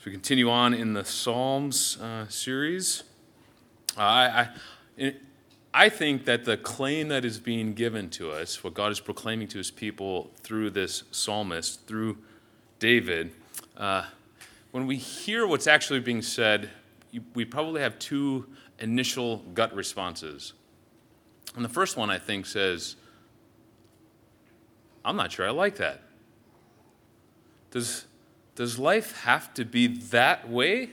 So we continue on in the Psalms series. I think that the claim that is being given to us, what God is proclaiming to his people through this psalmist, through David, when we hear what's actually being said, we probably have two initial gut responses. And the first one, I think, says, I'm not sure I like that. Does life have to be that way?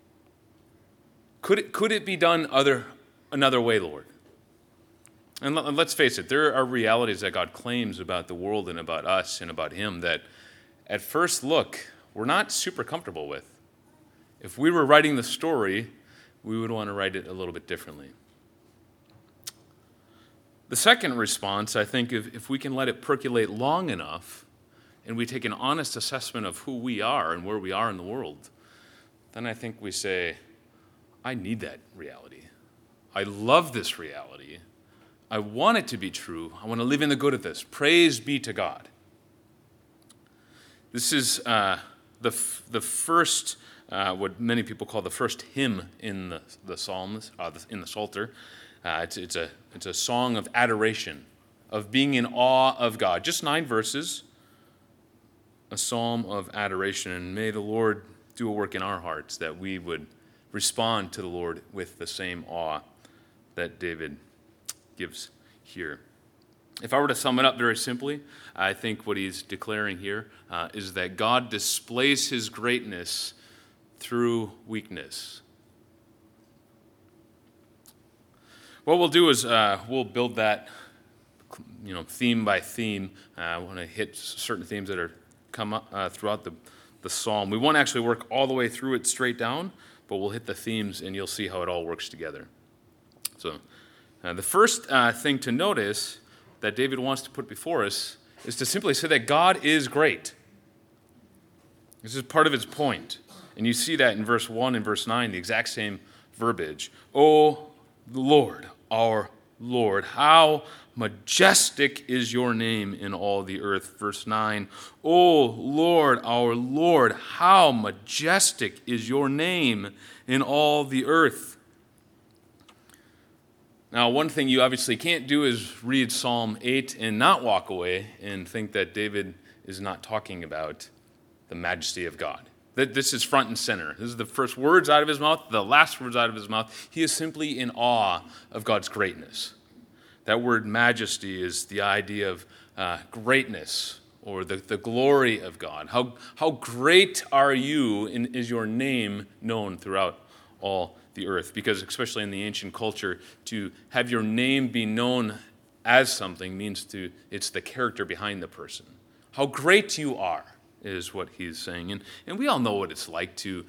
Could it be done another way, Lord? And let's face it, there are realities that God claims about the world and about us and about him that at first look, we're not super comfortable with. If we were writing the story, we would want to write it a little bit differently. The second response, I think, if we can let it percolate long enough, and we take an honest assessment of who we are and where we are in the world, then I think we say, I need that reality. I love this reality. I want it to be true. I want to live in the good of this. Praise be to God. This is the first, what many people call the first hymn in the Psalms, in the Psalter. It's a song of adoration, of being in awe of God. Just 9 verses. A psalm of adoration, and may the Lord do a work in our hearts that we would respond to the Lord with the same awe that David gives here. If I were to sum it up very simply, I think what he's declaring here is that God displays his greatness through weakness. What we'll do is we'll build that, theme by theme. I want to hit certain themes that are come up throughout the psalm. We won't actually work all the way through it straight down, but we'll hit the themes and you'll see how it all works together. So the first thing to notice that David wants to put before us is to simply say that God is great. This is part of his point. And you see that in verse 1 and verse 9, the exact same verbiage. O Lord, our Lord, how majestic is your name in all the earth. Verse 9, O Lord, our Lord, how majestic is your name in all the earth. Now, one thing you obviously can't do is read Psalm 8 and not walk away and think that David is not talking about the majesty of God. That this is front and center. This is the first words out of his mouth, the last words out of his mouth. He is simply in awe of God's greatness. That word majesty is the idea of greatness or the glory of God. How great are you, and is your name known throughout all the earth? Because especially in the ancient culture, to have your name be known as something means it's the character behind the person. How great you are is what he's saying. And we all know what it's like to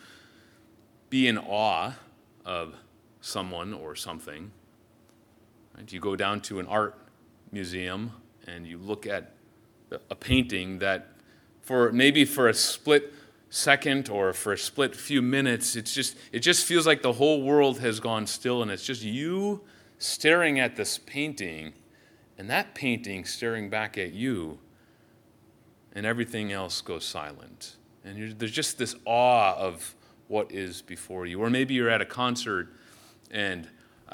be in awe of someone or something. Right? You go down to an art museum and you look at a painting that for a split second or for a split few minutes, it just feels like the whole world has gone still, and it's just you staring at this painting and that painting staring back at you, and everything else goes silent. And there's just this awe of what is before you. Or maybe you're at a concert and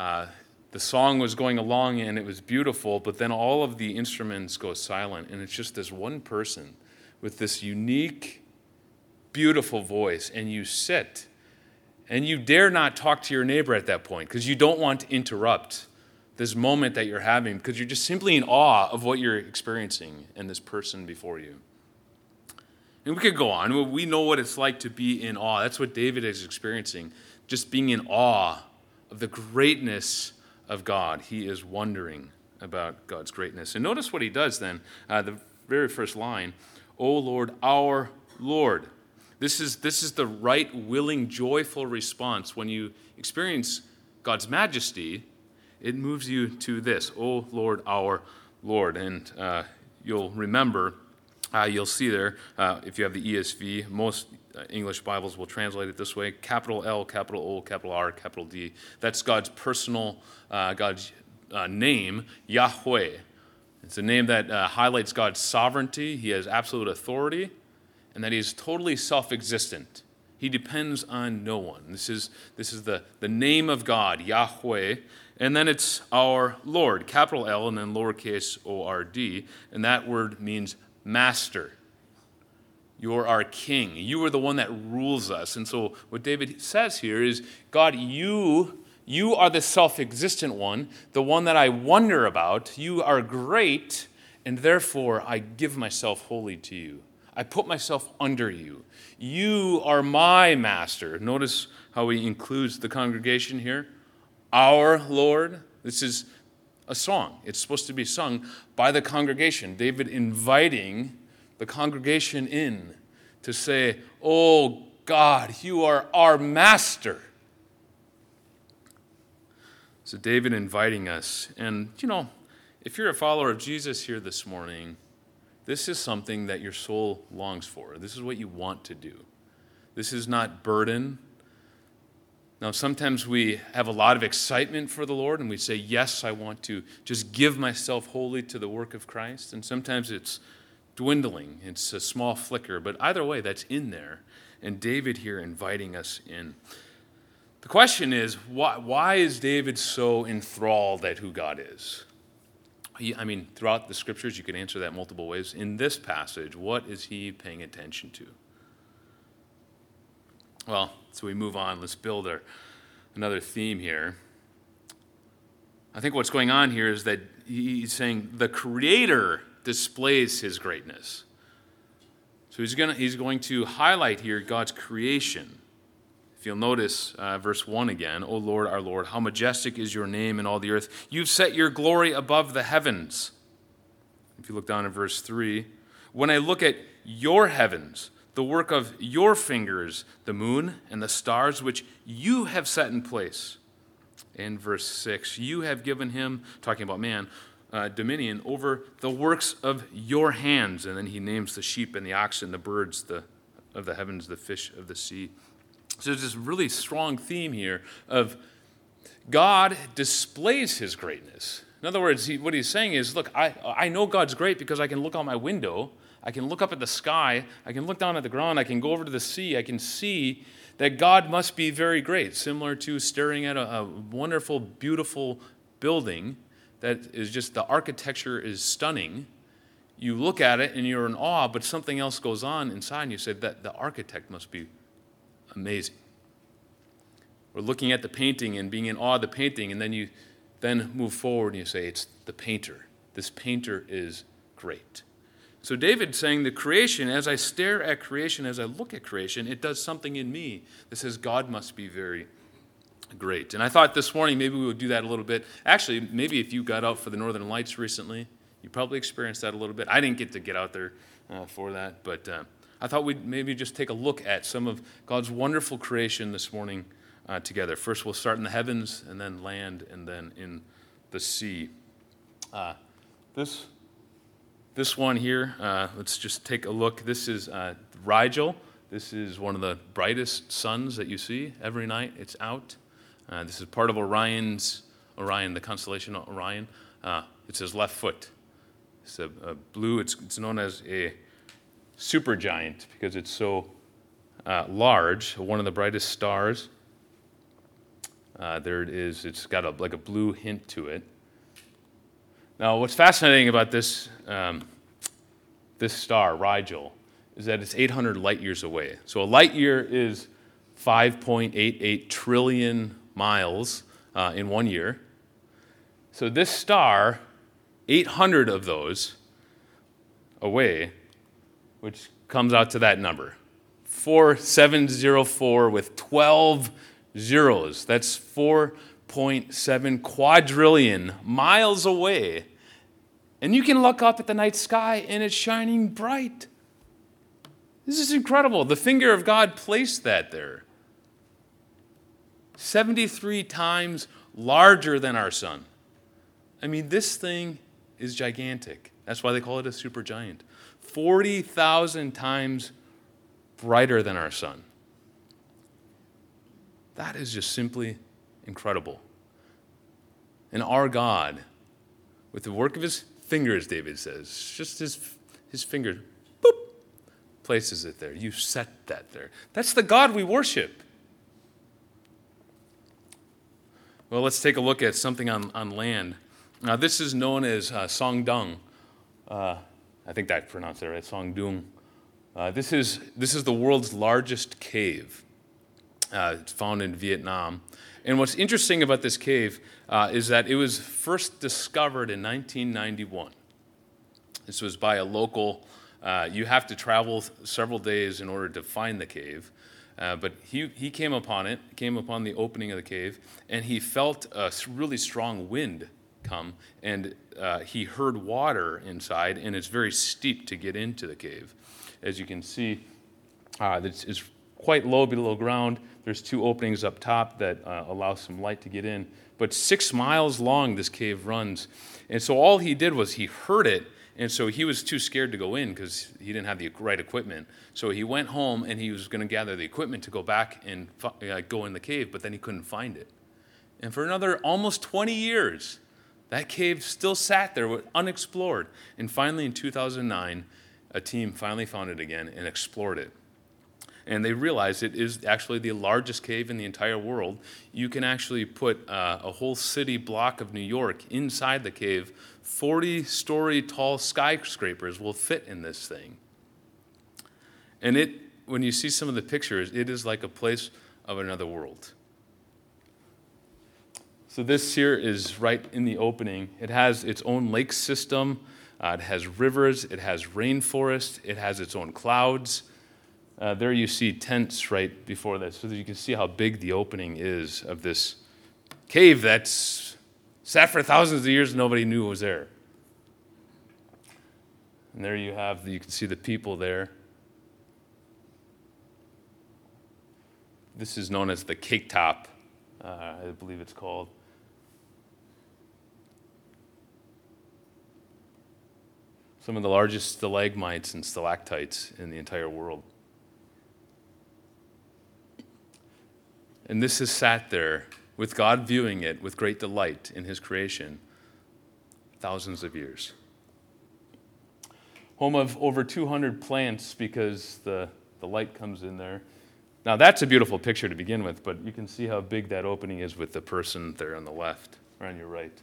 the song was going along and it was beautiful, but then all of the instruments go silent, and it's just this one person with this unique, beautiful voice, and you sit and you dare not talk to your neighbor at that point because you don't want to interrupt this moment that you're having because you're just simply in awe of what you're experiencing and this person before you. And we could go on. We know what it's like to be in awe. That's what David is experiencing, just being in awe of the greatness of God. He is wondering about God's greatness. And notice what he does then, the very first line, O Lord, our Lord. This is the right, willing, joyful response. When you experience God's majesty, it moves you to this, O Lord, our Lord. And you'll remember, you'll see there, if you have the ESV, most English Bibles will translate it this way: capital L, capital O, capital R, capital D. That's God's personal, God's name, Yahweh. It's a name that highlights God's sovereignty. He has absolute authority, and that he is totally self-existent. He depends on no one. This is the name of God, Yahweh, and then it's our Lord, capital L and then lowercase o-r-d, and that word means master. You're our king. You are the one that rules us. And so what David says here is, God, you are the self-existent one, the one that I wonder about. You are great, and therefore I give myself wholly to you. I put myself under you. You are my master. Notice how he includes the congregation here. Our Lord. This is a song. It's supposed to be sung by the congregation. David inviting the congregation in to say, oh God, you are our master. So David inviting us. And, if you're a follower of Jesus here this morning, this is something that your soul longs for. This is what you want to do. This is not burden. Now, sometimes we have a lot of excitement for the Lord, and we say, yes, I want to just give myself wholly to the work of Christ. And sometimes it's dwindling. It's a small flicker. But either way, that's in there. And David here inviting us in. The question is, why is David so enthralled at who God is? Throughout the scriptures, you can answer that multiple ways. In this passage, what is he paying attention to? Well, so we move on. Let's build another theme here. I think what's going on here is that he's saying the Creator displays his greatness. So he's going to highlight here God's creation. If you'll notice verse 1 again, O Lord, our Lord, how majestic is your name in all the earth. You've set your glory above the heavens. If you look down at verse 3, when I look at your heavens, the work of your fingers, the moon and the stars which you have set in place. In verse 6, you have given him, talking about man, dominion over the works of your hands. And then he names the sheep and the oxen, the birds of the heavens, the fish of the sea. So there's this really strong theme here of God displays his greatness. In other words, what he's saying is, look, I know God's great because I can look out my window, I can look up at the sky, I can look down at the ground, I can go over to the sea, I can see that God must be very great, similar to staring at a wonderful, beautiful building that is just, the architecture is stunning. You look at it and you're in awe, but something else goes on inside and you say that the architect must be amazing. We're looking at the painting and being in awe of the painting, and then you move forward and you say, it's the painter. This painter is great. So David's saying the creation, as I stare at creation, as I look at creation, it does something in me that says God must be very great. And I thought this morning maybe we would do that a little bit. Actually, maybe if you got out for the Northern Lights recently, you probably experienced that a little bit. I didn't get to get out there for that, but I thought we'd maybe just take a look at some of God's wonderful creation this morning together. First, we'll start in the heavens, and then land, and then in the sea. This one here, let's just take a look. This is Rigel. This is one of the brightest suns that you see every night. It's out. This is part of Orion, the constellation Orion. It's his left foot. It's a blue. It's known as a supergiant because it's so large. One of the brightest stars. There it is. It's got like a blue hint to it. Now, what's fascinating about this star, Rigel, is that it's 800 light years away. So a light year is 5.88 trillion miles in 1 year. So this star, 800 of those away, which comes out to that number, 4704 with 12 zeros. That's 4.7 quadrillion miles away. And you can look up at the night sky and it's shining bright. This is incredible. The finger of God placed that there. 73 times larger than our sun. I mean, this thing is gigantic. That's why they call it a supergiant. 40,000 times brighter than our sun. That is just simply incredible. And our God, with the work of his fingers, David says, just his fingers, boop, places it there. You set that there. That's the God we worship. Well, let's take a look at something on land. Now, this is known as Songdung. I think I pronounced it right, Songdung. This is the world's largest cave. It's found in Vietnam. And what's interesting about this cave is that it was first discovered in 1991. This was by a local. You have to travel several days in order to find the cave. But he came upon the opening of the cave, and he felt a really strong wind come, and he heard water inside, and it's very steep to get into the cave. As you can see, it's quite low below ground. There's two openings up top that allow some light to get in. But 6 miles long this cave runs. And so all he did was he heard it, and so he was too scared to go in because he didn't have the right equipment. So he went home, and he was going to gather the equipment to go back and go in the cave, but then he couldn't find it. And for another almost 20 years, that cave still sat there unexplored. And finally, in 2009, a team finally found it again and explored it. And they realized it is actually the largest cave in the entire world. You can actually put a whole city block of New York inside the cave. 40-story tall skyscrapers will fit in this thing. And when you see some of the pictures, it is like a place of another world. So this here is right in the opening. It has its own lake system. It has rivers. It has rainforest. It has its own clouds. There you see tents right before this, so that you can see how big the opening is of this cave that's sat for thousands of years and nobody knew it was there. And there you can see the people there. This is known as the Cake Top, I believe it's called. Some of the largest stalagmites and stalactites in the entire world. And this has sat there with God viewing it with great delight in his creation thousands of years. Home of over 200 plants because the light comes in there. Now that's a beautiful picture to begin with, but you can see how big that opening is with the person there on the left or on your right.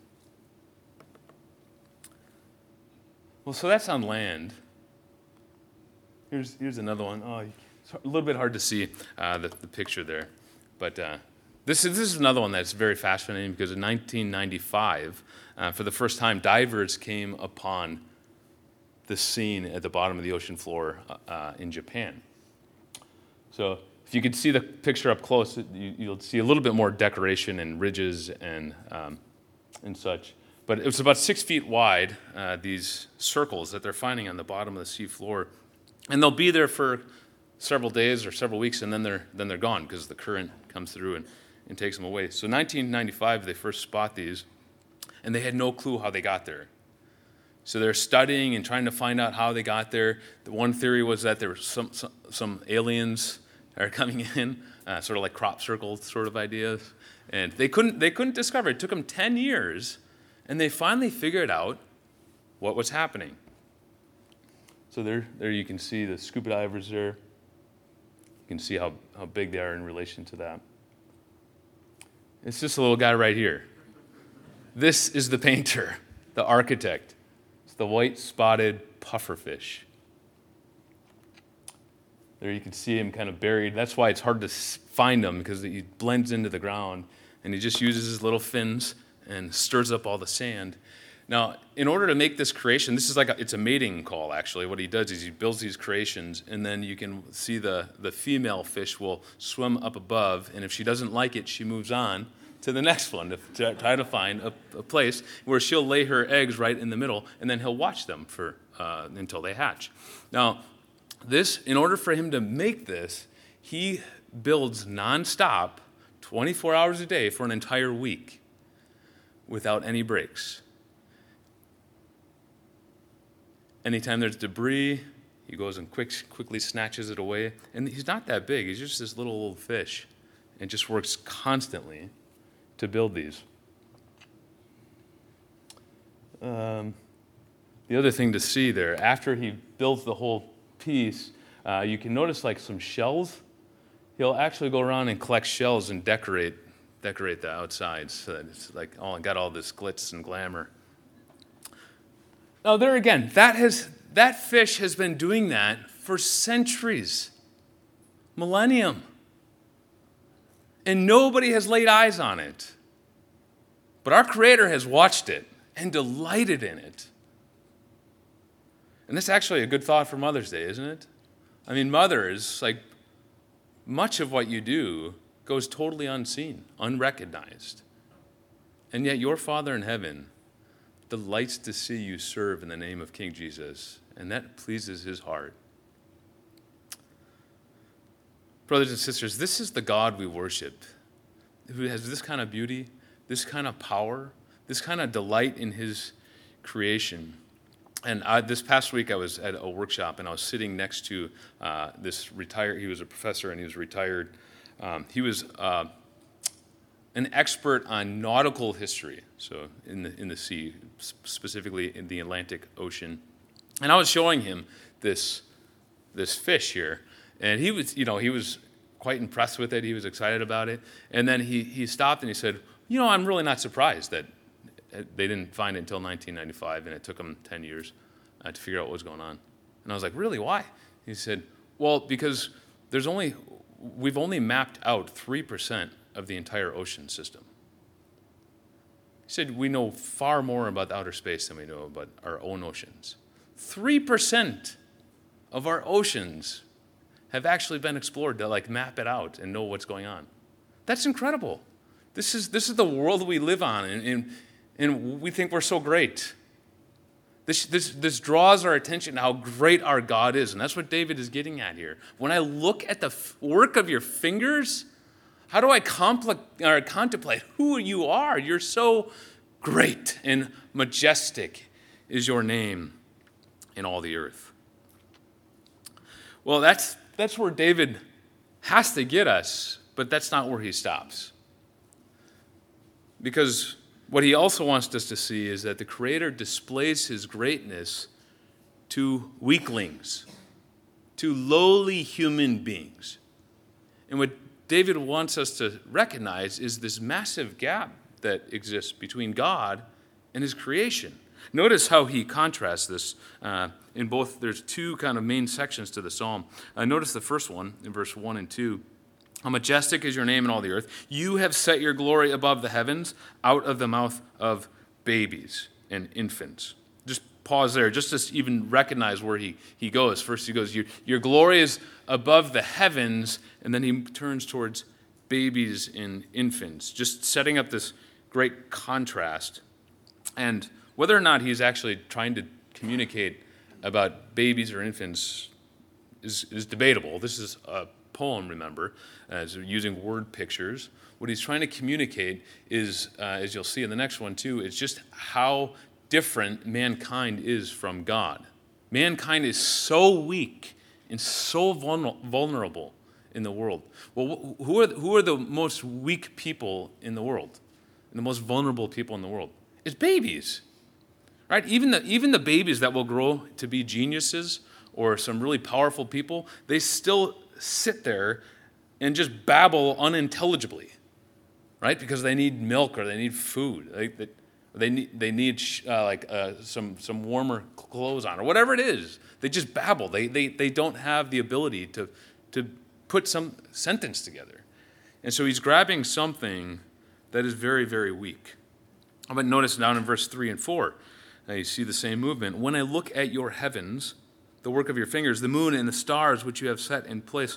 Well, so that's on land. Here's another one. Oh, it's a little bit hard to see the picture there. But this is another one that's very fascinating because in 1995, for the first time, divers came upon the scene at the bottom of the ocean floor in Japan. So if you could see the picture up close, you'll see a little bit more decoration and ridges and such. But it was about 6 feet wide, these circles that they're finding on the bottom of the sea floor. And they'll be there for several days or several weeks, and then they're gone because the current comes through and takes them away. So 1995, they first spot these, and they had no clue how they got there. So they're studying and trying to find out how they got there. The one theory was that there were some aliens are coming in, sort of like crop circle sort of ideas, and they couldn't discover it. It took them 10 years, and they finally figured out what was happening. So there you can see the scuba divers there. You can see how big they are in relation to that. It's just a little guy right here. This is the painter, the architect. It's the white-spotted pufferfish. There you can see him kind of buried. That's why it's hard to find him, because he blends into the ground, and he just uses his little fins and stirs up all the sand. Now, in order to make this creation, this is it's a mating call, actually. What he does is he builds these creations, and then you can see the female fish will swim up above, and if she doesn't like it, she moves on to the next one to try to find a place where she'll lay her eggs right in the middle, and then he'll watch them until they hatch. Now, in order for him to make this, he builds nonstop, 24 hours a day for an entire week without any breaks. Anytime there's debris, he goes and quickly snatches it away. And he's not that big. He's just this little fish and just works constantly to build these. The other thing to see there, after he builds the whole piece, you can notice like some shells. He'll actually go around and collect shells and decorate the outside so that it's like got all this glitz and glamour. Now there again, that fish has been doing that for centuries, millennium, and nobody has laid eyes on it. But our Creator has watched it and delighted in it. And that's actually a good thought for Mother's Day, isn't it? I mean, mothers, like, much of what you do goes totally unseen, unrecognized. And yet your Father in heaven delights to see you serve in the name of King Jesus, and that pleases his heart. Brothers and sisters, this is the God we worship, who has this kind of beauty, this kind of power, this kind of delight in his creation. And this past week I was at a workshop and I was sitting next to this retired, he was a professor and he was retired. He was an expert on nautical history, so in the sea, specifically in the Atlantic Ocean. And I was showing him this fish here, and he was quite impressed with it. He was excited about it. And then he stopped and he said, I'm really not surprised that they didn't find it until 1995, and it took them 10 years to figure out what was going on. And I was like, really, why? He said, well, because we've only mapped out 3% of the entire ocean system. He said, we know far more about outer space than we know about our own oceans. 3% of our oceans have actually been explored to map it out and know what's going on. That's incredible. This is the world we live on, and we think we're so great. This draws our attention to how great our God is, and that's what David is getting at here. When I look at the work of your fingers, how do I contemplate who you are? You're so great and majestic is your name in all the earth. Well, that's where David has to get us, but that's not where he stops. Because what he also wants us to see is that the Creator displays his greatness to weaklings, to lowly human beings. And what David wants us to recognize is this massive gap that exists between God and his creation. Notice how he contrasts this in both. There's two kind of main sections to the psalm. Notice the first one in verse 1 and 2. How majestic is your name in all the earth. You have set your glory above the heavens, out of the mouth of babies and infants. Just pause there, just to even recognize where he goes. First he goes, your glory is above the heavens, and then he turns towards babies and infants, just setting up this great contrast. And whether or not he's actually trying to communicate about babies or infants is debatable. This is a poem, remember, as using word pictures. What he's trying to communicate is, as you'll see in the next one too, is just how different mankind is from God. Mankind is so weak and so vulnerable in the world. Well, who are the most weak people in the world? And the most vulnerable people in the world? It's babies, right? Even the babies that will grow to be geniuses or some really powerful people, they still sit there and just babble unintelligibly, right? Because they need milk or they need food. They need some warmer clothes on or whatever it is. They just babble. They don't have the ability to put some sentence together. And so he's grabbing something that is very, very weak. But notice down in verse 3 and 4, you see the same movement. When I look at your heavens, the work of your fingers, the moon and the stars which you have set in place.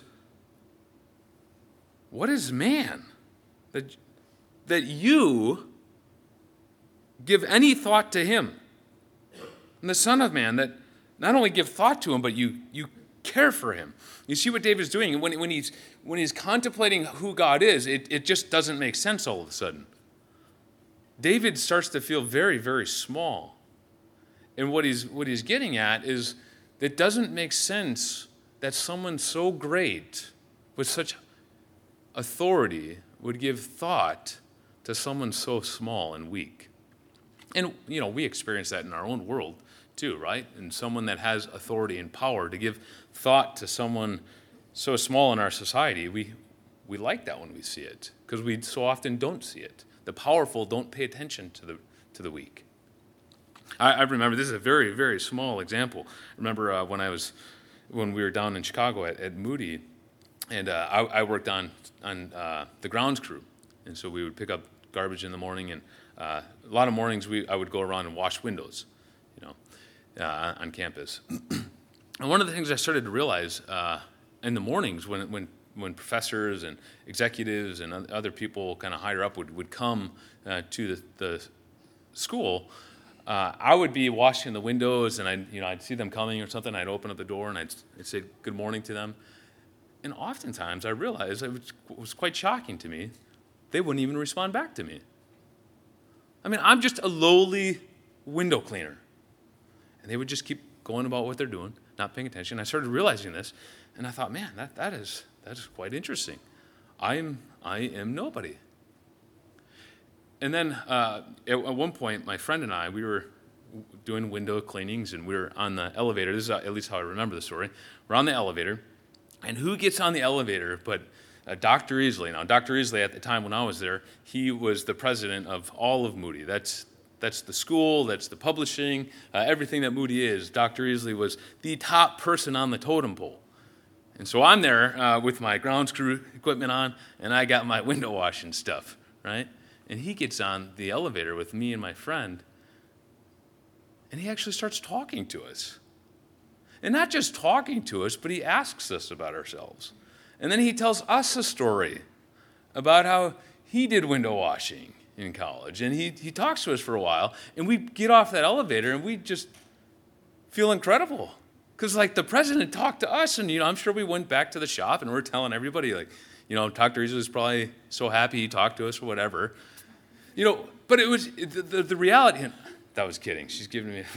What is man that you give any thought to him? And the Son of Man that not only give thought to him, but you care for him. You see what David's doing. When he's contemplating who God is, it just doesn't make sense all of a sudden. David starts to feel very, very small. And what he's getting at is, it doesn't make sense that someone so great with such authority would give thought to someone so small and weak. And, we experience that in our own world too, right? And someone that has authority and power, to give thought to someone so small in our society. We like that when we see it, because we so often don't see it. The powerful don't pay attention to the weak. I remember, this is a very, very small example. I remember when we were down in Chicago at Moody, and I worked on the grounds crew, and so we would pick up garbage in the morning, and a lot of mornings I would go around and wash windows, on campus. And one of the things I started to realize in the mornings when professors and executives and other people kind of higher up would come to the school, I would be washing the windows, and I'd see them coming or something. I'd open up the door and I'd say good morning to them. And oftentimes I realized it was quite shocking to me. They wouldn't even respond back to me. I mean, I'm just a lowly window cleaner. And they would just keep going about what they're doing, not paying attention. I started realizing this, and I thought, man, that is quite interesting. I am nobody. And then at one point, my friend and I, we were doing window cleanings, and we were on the elevator. This is at least how I remember the story. We're on the elevator, and who gets on the elevator but Dr. Easley. Now, Dr. Easley, at the time when I was there, he was the president of all of Moody. That's the school, that's the publishing, everything that Moody is. Dr. Easley was the top person on the totem pole. And so I'm there with my grounds crew equipment on, and I got my window washing stuff, right? And he gets on the elevator with me and my friend, and he actually starts talking to us. And not just talking to us, but he asks us about ourselves. And then he tells us a story about how he did window washing in college. And he talks to us for a while, and we get off that elevator, and we just feel incredible. Because, the president talked to us, and, I'm sure we went back to the shop, and we're telling everybody, Dr. Easley was probably so happy he talked to us or whatever. But it was the reality. That was kidding. She's giving me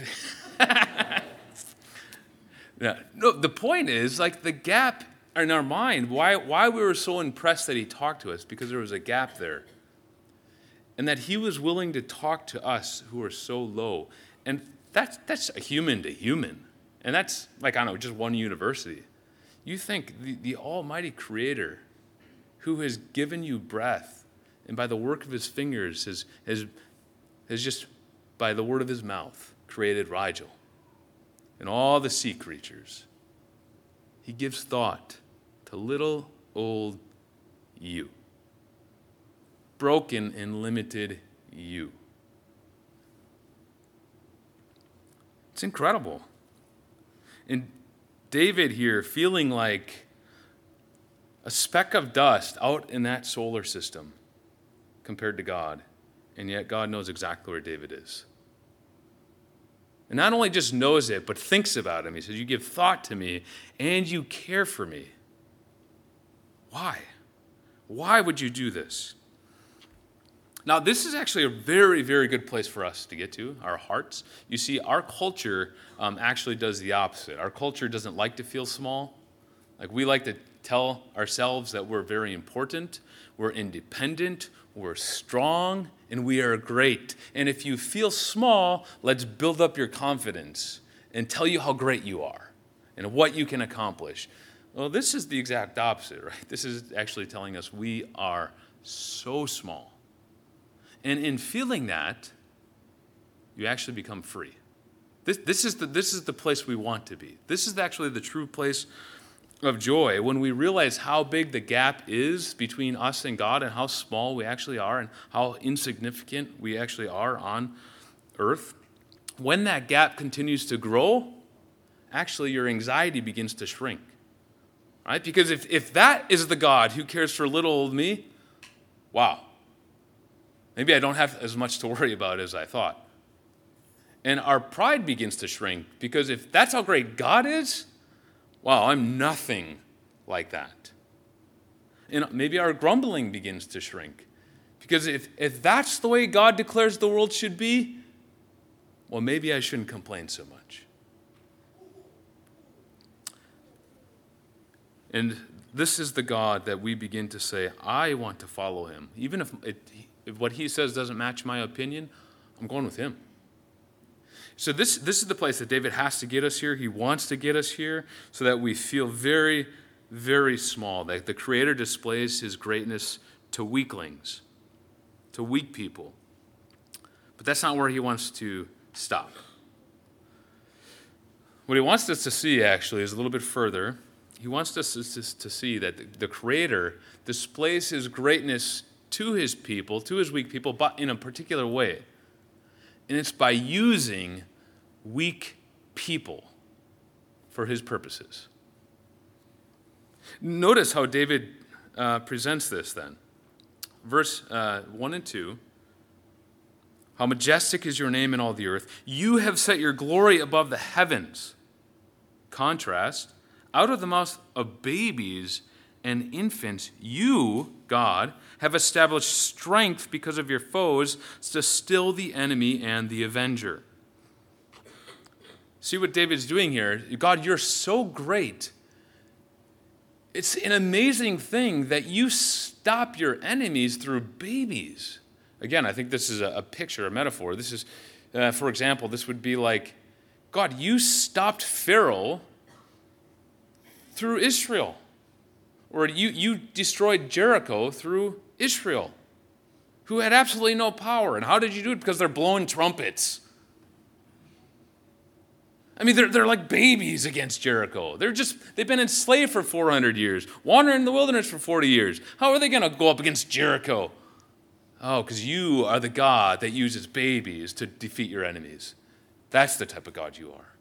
yeah. No, the point is, the gap in our mind, why we were so impressed that he talked to us, because there was a gap there. And that he was willing to talk to us who are so low. And that's a human to human. And that's, just one university. You think the almighty creator who has given you breath, and by the work of his fingers has just, by the word of his mouth, created Rigel and all the sea creatures. He gives thought to little old you. Broken and limited you. It's incredible. And David here, feeling like a speck of dust out in that solar system compared to God, and yet God knows exactly where David is. And not only just knows it, but thinks about him. He says, you give thought to me, and you care for me. Why? Why would you do this? Now, this is actually a very, very good place for us to get to, our hearts. You see, our culture actually does the opposite. Our culture doesn't like to feel small. We like to tell ourselves that we're very important, we're independent, we're strong, and we are great. And if you feel small, let's build up your confidence and tell you how great you are and what you can accomplish. Well, this is the exact opposite, right? This is actually telling us we are so small. And in feeling that, you actually become free. This is the place we want to be. This is actually the true place of joy, when we realize how big the gap is between us and God, and how small we actually are, and how insignificant we actually are on earth. When that gap continues to grow, actually your anxiety begins to shrink. Right? Because if that is the God who cares for little old me, wow. Maybe I don't have as much to worry about as I thought. And our pride begins to shrink, because if that's how great God is, wow, I'm nothing like that. And maybe our grumbling begins to shrink, because if that's the way God declares the world should be, well, maybe I shouldn't complain so much. And this is the God that we begin to say, I want to follow him. Even if what he says doesn't match my opinion, I'm going with him. So this is the place that David has to get us here. He wants to get us here so that we feel very, very small, that the Creator displays his greatness to weaklings, to weak people. But that's not where he wants to stop. What he wants us to see, actually, is a little bit further. He wants us to see that the Creator displays his greatness to his people, to his weak people, but in a particular way. And it's by using weak people for his purposes. Notice how David presents this then. Verse 1 and 2. How majestic is your name in all the earth. You have set your glory above the heavens. Contrast, out of the mouth of babies and infants, you, God, have established strength because of your foes to still the enemy and the avenger. See what David's doing here? God, you're so great. It's an amazing thing that you stop your enemies through babies. Again, I think this is a picture, a metaphor. This is, for example, this would be like, God, you stopped Pharaoh through Israel. Or you destroyed Jericho through Israel, who had absolutely no power. And how did you do it? Because they're blowing trumpets. I mean, they're like babies against Jericho. They've been enslaved for 400 years, wandering in the wilderness for 40 years. How are they going to go up against Jericho? Oh, because you are the God that uses babies to defeat your enemies. That's the type of God you are.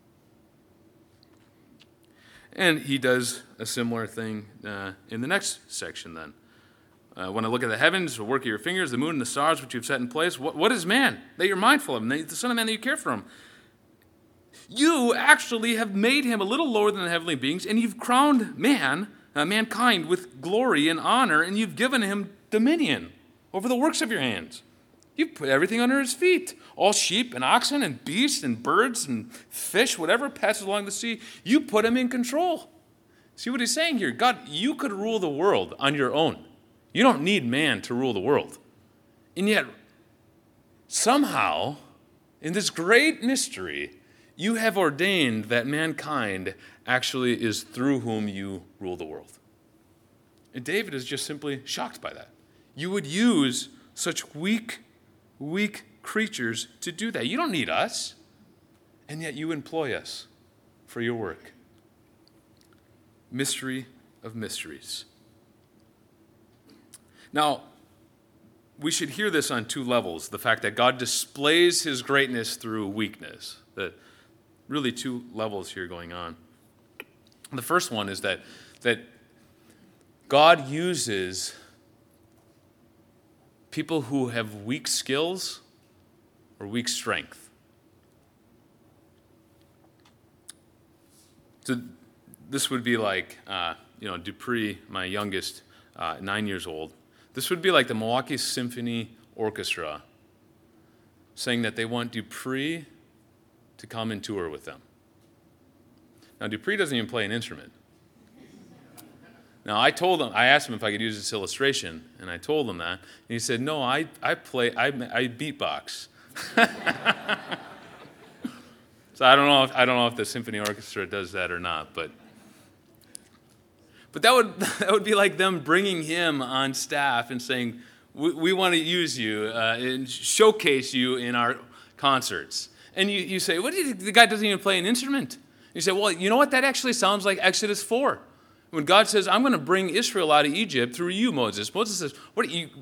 And he does a similar thing in the next section then. When I look at the heavens, the work of your fingers, the moon and the stars which you've set in place, what is man that you're mindful of him, the Son of Man that you care for him? You actually have made him a little lower than the heavenly beings, and you've crowned mankind with glory and honor, and you've given him dominion over the works of your hands. You've put everything under his feet. All sheep and oxen and beasts and birds and fish, whatever passes along the sea, you put him in control. See what he's saying here? God, you could rule the world on your own. You don't need man to rule the world. And yet, somehow, in this great mystery, you have ordained that mankind actually is through whom you rule the world. And David is just simply shocked by that. You would use such weak creatures to do that. You don't need us, and yet you employ us for your work. Mystery of mysteries. Now, we should hear this on two levels. The fact that God displays his greatness through weakness. Really two levels here going on. The first one is that God uses people who have weak skills or weak strength. So this would be like, Dupree, my youngest, 9 years old. This would be like the Milwaukee Symphony Orchestra saying that they want Dupree to come and tour with them. Now, Dupree doesn't even play an instrument. Now, I asked him if I could use this illustration, and I told him that, and he said, no, I beatbox. So I don't know if the symphony orchestra does that or not, but that would be like them bringing him on staff and saying, we want to use you and showcase you in our concerts. And you say, what do you think? The guy doesn't even play an instrument. You say, well, you know what? That actually sounds like Exodus 4. When God says, I'm going to bring Israel out of Egypt through you, Moses. Moses says, what are you,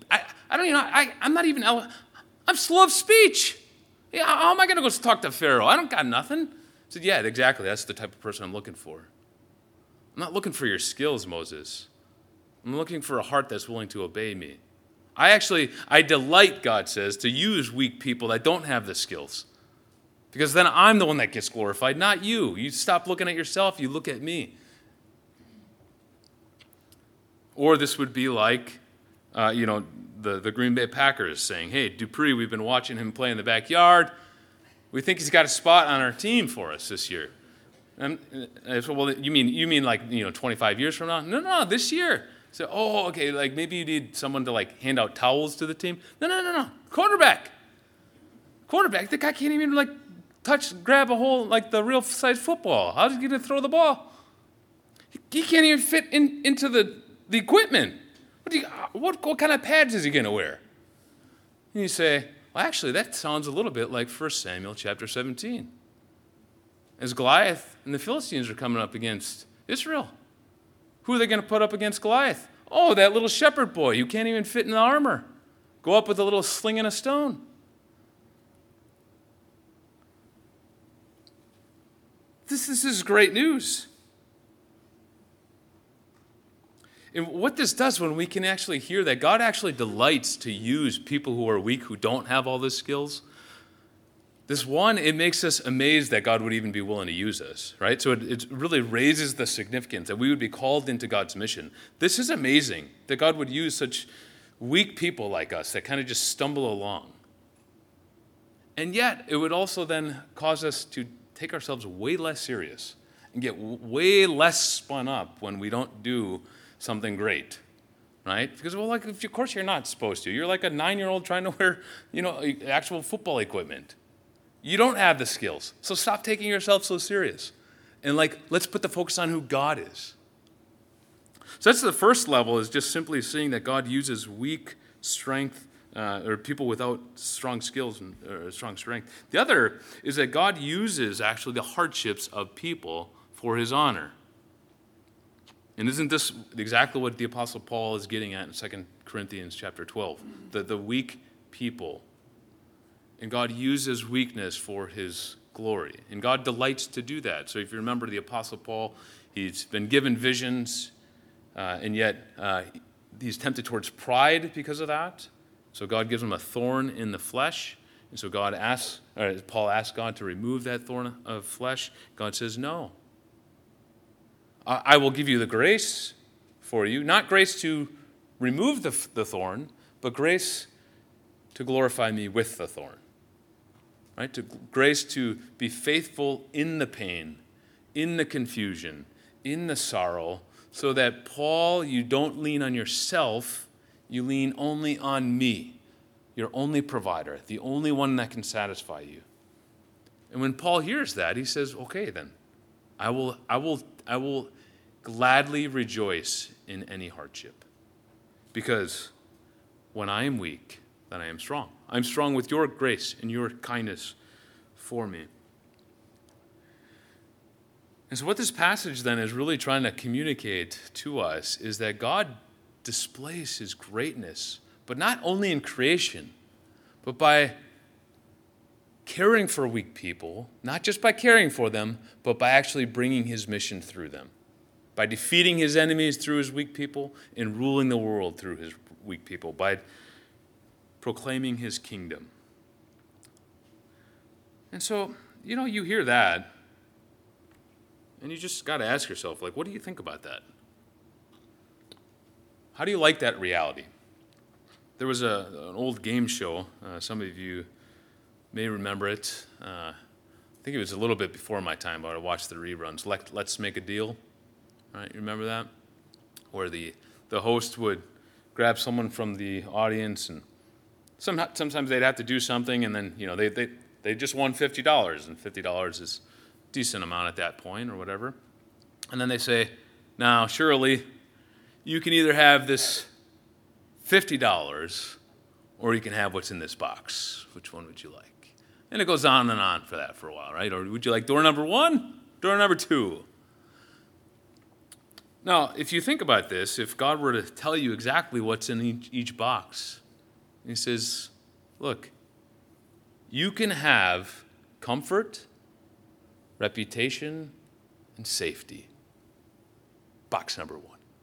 I'm slow of speech. Yeah, how am I going to go talk to Pharaoh? I don't got nothing. I said, yeah, exactly. That's the type of person I'm looking for. I'm not looking for your skills, Moses. I'm looking for a heart that's willing to obey me. I delight, God says, to use weak people that don't have the skills. Because then I'm the one that gets glorified, not you. You stop looking at yourself, you look at me. Or this would be like, the Green Bay Packers saying, hey, Dupree, we've been watching him play in the backyard. We think he's got a spot on our team for us this year. And I said, well, you mean like 25 years from now? No, this year. So, okay, like maybe you need someone to like hand out towels to the team. No. Quarterback. The guy can't even like grab a hole like the real size football. How's he going to throw the ball? He can't even fit into the equipment. What kind of pads is he going to wear? And you say, well, actually, that sounds a little bit like 1 Samuel chapter 17. As Goliath and the Philistines are coming up against Israel. Who are they going to put up against Goliath? Oh, that little shepherd boy who can't even fit in the armor. Go up with a little sling and a stone. This is great news. And what this does when we can actually hear that God actually delights to use people who are weak, who don't have all the skills, it makes us amazed that God would even be willing to use us, right? So it really raises the significance that we would be called into God's mission. This is amazing that God would use such weak people like us that kind of just stumble along. And yet, it would also then cause us to take ourselves way less serious and get way less spun up when we don't do something great, right? Because, of course you're not supposed to. You're like a 9-year-old trying to wear, actual football equipment. You don't have the skills. So stop taking yourself so serious. And let's put the focus on who God is. So that's the first level, is just simply seeing that God uses weak strength, or people without strong skills or strong strength. The other is that God uses actually the hardships of people for his honor. And isn't this exactly what the Apostle Paul is getting at in 2 Corinthians chapter 12? The weak people. And God uses weakness for his glory. And God delights to do that. So if you remember the Apostle Paul, he's been given visions, and yet he's tempted towards pride because of that. So God gives him a thorn in the flesh. And so Paul asks God to remove that thorn of flesh. God says, no. I will give you the grace for you. Not grace to remove the thorn, but grace to glorify me with the thorn. Right? Grace to be faithful in the pain, in the confusion, in the sorrow, so that, Paul, you don't lean on yourself, you lean only on me, your only provider, the only one that can satisfy you. And when Paul hears that, he says, okay, then, I will gladly rejoice in any hardship. Because when I am weak, then I am strong. I'm strong with your grace and your kindness for me. And so what this passage then is really trying to communicate to us is that God displays his greatness, but not only in creation, but by caring for weak people, not just by caring for them, but by actually bringing his mission through them, by defeating his enemies through his weak people and ruling the world through his weak people, by proclaiming his kingdom. And so, you hear that, and you just got to ask yourself, what do you think about that? How do you like that reality? There was an old game show. Some of you may remember it. I think it was a little bit before my time, but I watched the reruns. Let's Make a Deal. Right? You remember that? Where the host would grab someone from the audience, and sometimes they'd have to do something, and then they just won $50, and $50 is a decent amount at that point, or whatever. And then they say, now, Shirley, you can either have this $50 or you can have what's in this box. Which one would you like? And it goes on and on for a while, right? Or would you like door number 1, door number 2? Now, if you think about this, if God were to tell you exactly what's in each box, he says, look, you can have comfort, reputation, and safety. Box number 1.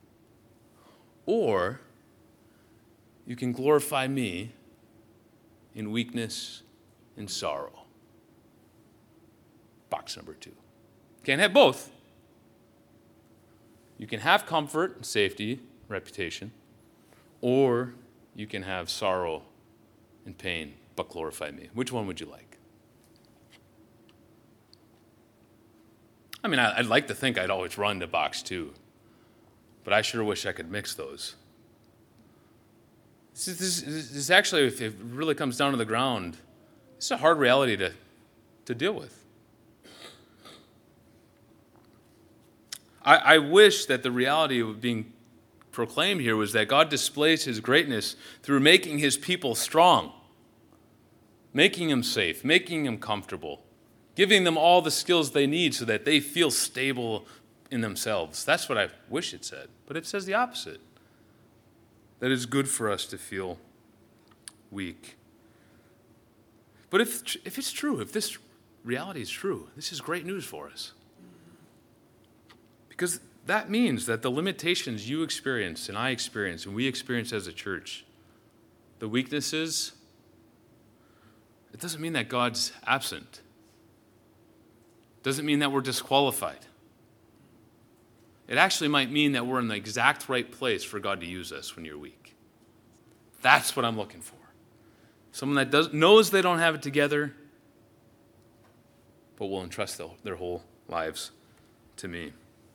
Or you can glorify me in weakness and sorrow. Box number 2. Can't have both. You can have comfort and safety, reputation, or you can have sorrow and pain, but glorify me. Which one would you like? I mean, I'd like to think I'd always run to box 2, but I sure wish I could mix those. This actually, if it really comes down to the ground, it's a hard reality to deal with. I wish that the reality of being proclaimed here was that God displays his greatness through making his people strong, making them safe, making them comfortable, giving them all the skills they need so that they feel stable in themselves. That's what I wish it said, but it says the opposite. That it's good for us to feel weak. But if it's true, if this reality is true, this is great news for us. Because that means that the limitations you experience and I experience and we experience as a church, the weaknesses, it doesn't mean that God's absent. It doesn't mean that we're disqualified. It actually might mean that we're in the exact right place for God to use us when you're weak. That's what I'm looking for. Someone that knows they don't have it together, but will entrust their whole lives to me.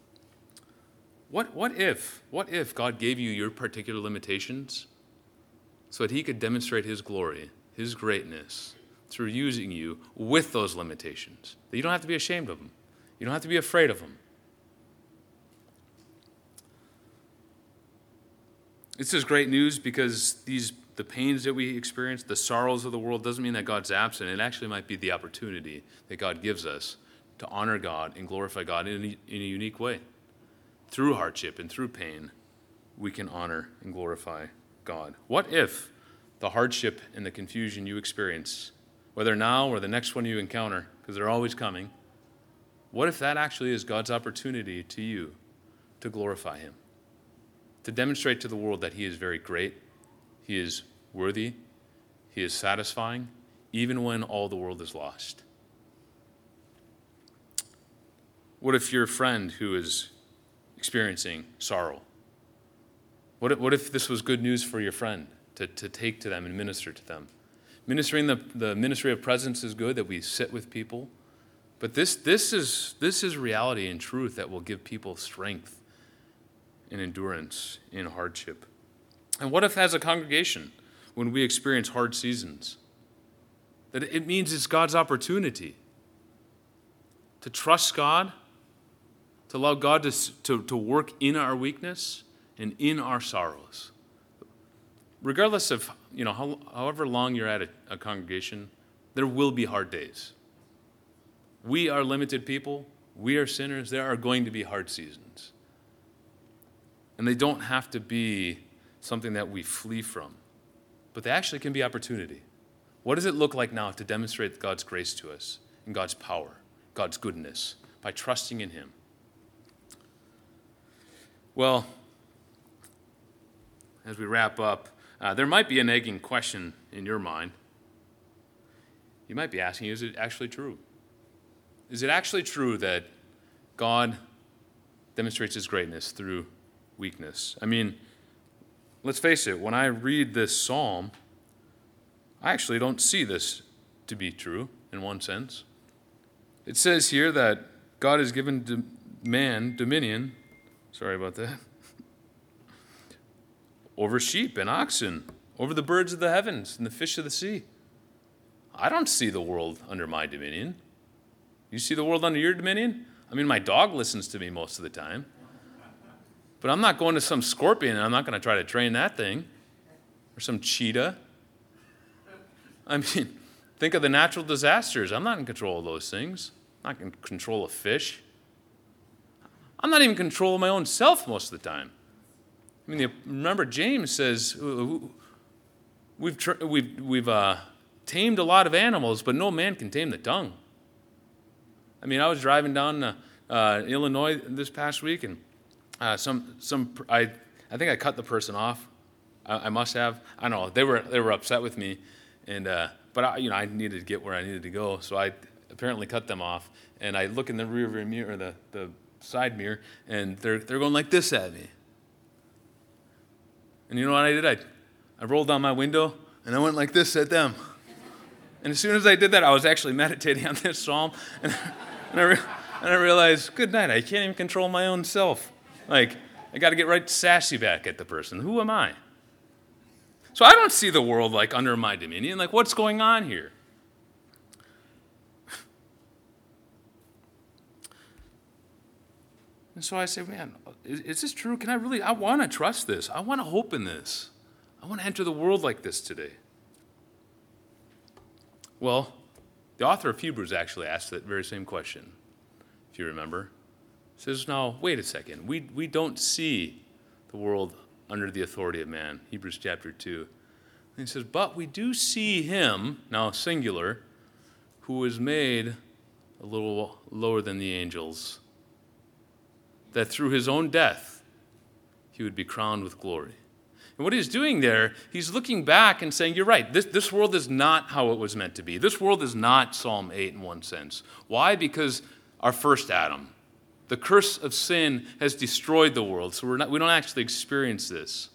What if God gave you your particular limitations so that he could demonstrate his glory, his greatness, through using you with those limitations? That you don't have to be ashamed of them. You don't have to be afraid of them. This is great news because the pains that we experience, the sorrows of the world, doesn't mean that God's absent. It actually might be the opportunity that God gives us to honor God and glorify God in a unique way. Through hardship and through pain, we can honor and glorify God. What if the hardship and the confusion you experience, whether now or the next one you encounter, because they're always coming, what if that actually is God's opportunity to you to glorify him? To demonstrate to the world that he is very great, he is worthy, he is satisfying, even when all the world is lost. What if your friend who is experiencing sorrow? What if this was good news for your friend to take to them and minister to them? Ministering the ministry of presence is good, that we sit with people, but this is reality and truth that will give people strength and endurance in hardship. And what if as a congregation, when we experience hard seasons, that it means it's God's opportunity to trust God, to allow God to work in our weakness and in our sorrows. Regardless of, however long you're at a congregation, there will be hard days. We are limited people. We are sinners. There are going to be hard seasons. And they don't have to be something that we flee from, but they actually can be opportunity. What does it look like now to demonstrate God's grace to us and God's power, God's goodness, by trusting in him? Well, as we wrap up, there might be a nagging question in your mind. You might be asking, is it actually true? Is it actually true that God demonstrates his greatness through weakness? I mean, let's face it, when I read this psalm, I actually don't see this to be true in one sense. It says here that God has given man dominion, sorry about that, over sheep and oxen, over the birds of the heavens and the fish of the sea. I don't see the world under my dominion. You see the world under your dominion? I mean, my dog listens to me most of the time. But I'm not going to some scorpion and I'm not going to try to train that thing. Or some cheetah. I mean, think of the natural disasters. I'm not in control of those things. I'm not in control of fish. I'm not even in control of my own self most of the time. I mean, remember James says, we've tamed a lot of animals, but no man can tame the tongue. I mean, I was driving down Illinois this past week, and I think I cut the person off. I must have. I don't know. They were upset with me, and but I needed to get where I needed to go, so I apparently cut them off. And I look in the rearview mirror, the side mirror, and they're going like this at me. And you know what I did? I rolled down my window and I went like this at them. And as soon as I did that, I was actually meditating on this psalm, and I realized, good night, I can't even control my own self. Like, I got to get right sassy back at the person. Who am I? So I don't see the world like under my dominion. Like, what's going on here? And so I say, man, is this true? I want to trust this. I want to hope in this. I want to enter the world like this today. Well, the author of Hebrews actually asked that very same question, if you remember. He says, now, wait a second. We don't see the world under the authority of man, Hebrews chapter 2. And he says, but we do see him, now singular, who was made a little lower than the angels, that through his own death he would be crowned with glory. And what he's doing there, he's looking back and saying, you're right, this world is not how it was meant to be. This world is not Psalm 8 in one sense. Why? Because our first Adam, the curse of sin, has destroyed the world, so we don't actually experience this.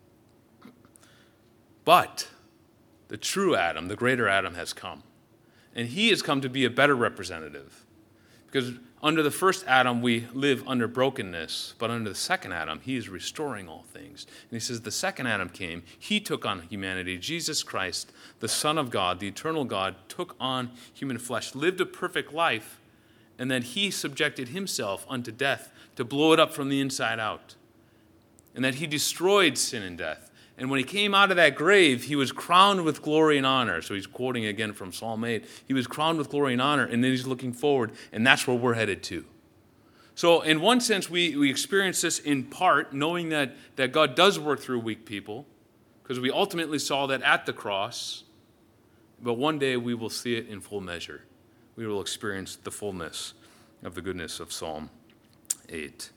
But the true Adam, the greater Adam, has come. And he has come to be a better representative. Because under the first Adam, we live under brokenness. But under the second Adam, he is restoring all things. And he says the second Adam came. He took on humanity. Jesus Christ, the Son of God, the eternal God, took on human flesh, lived a perfect life, and then he subjected himself unto death to blow it up from the inside out. And that he destroyed sin and death. And when he came out of that grave, he was crowned with glory and honor. So he's quoting again from Psalm 8. He was crowned with glory and honor, and then he's looking forward, and that's where we're headed to. So in one sense, we experience this in part, knowing that God does work through weak people, because we ultimately saw that at the cross. But one day we will see it in full measure. We will experience the fullness of the goodness of Psalm 8.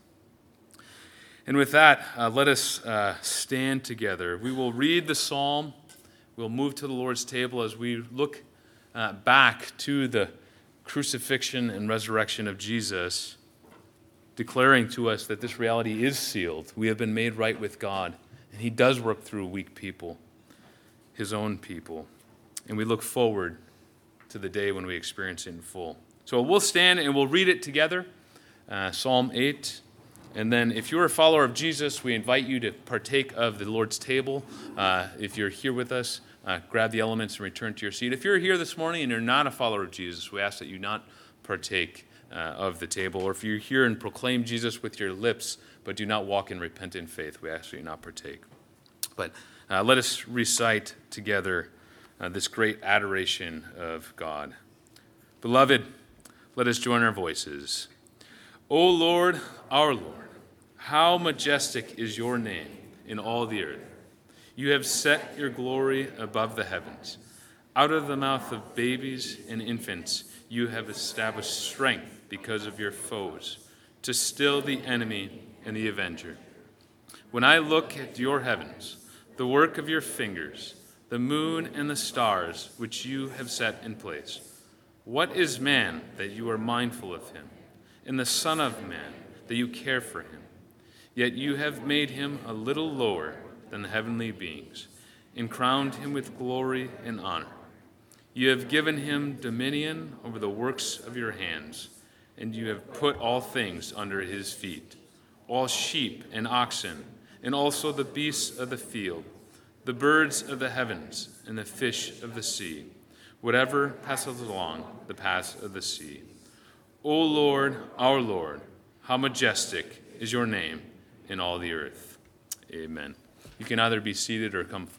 And with that, let us stand together. We will read the psalm. We'll move to the Lord's table as we look back to the crucifixion and resurrection of Jesus, declaring to us that this reality is sealed. We have been made right with God, and he does work through weak people, his own people. And we look forward to the day when we experience it in full. So we'll stand and we'll read it together, Psalm 8. And then if you're a follower of Jesus, we invite you to partake of the Lord's table. If you're here with us, grab the elements and return to your seat. If you're here this morning and you're not a follower of Jesus, we ask that you not partake of the table. Or if you're here and proclaim Jesus with your lips, but do not walk in repentant faith, we ask that you not partake. But let us recite together this great adoration of God. Beloved, let us join our voices. O Lord, our Lord, how majestic is your name in all the earth. You have set your glory above the heavens. Out of the mouth of babies and infants, you have established strength because of your foes, to still the enemy and the avenger. When I look at your heavens, the work of your fingers, the moon and the stars which you have set in place, what is man that you are mindful of him, and the Son of Man that you care for him? Yet you have made him a little lower than the heavenly beings, and crowned him with glory and honor. You have given him dominion over the works of your hands, and you have put all things under his feet, all sheep and oxen, and also the beasts of the field, the birds of the heavens, and the fish of the sea, whatever passeth along the paths of the sea. O Lord, our Lord, how majestic is your name in all the earth. Amen. You can either be seated or come forward.